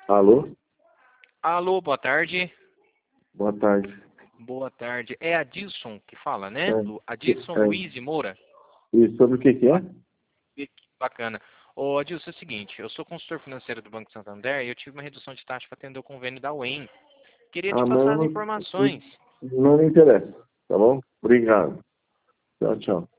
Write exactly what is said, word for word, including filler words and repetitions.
Alô? Alô, boa tarde. Boa tarde. Boa tarde. É Adilson que fala, né? É, Lu- Adilson é, Luiz de Moura. e sobre o que que é? Que bacana. Ô, Adilson, é o seguinte, eu sou consultor financeiro do Banco Santander e eu tive uma redução de taxa para atender o convênio da U E M. Queria te Ah, mas passar as não, informações. não me interessa, tá bom? Obrigado. Tchau, tchau.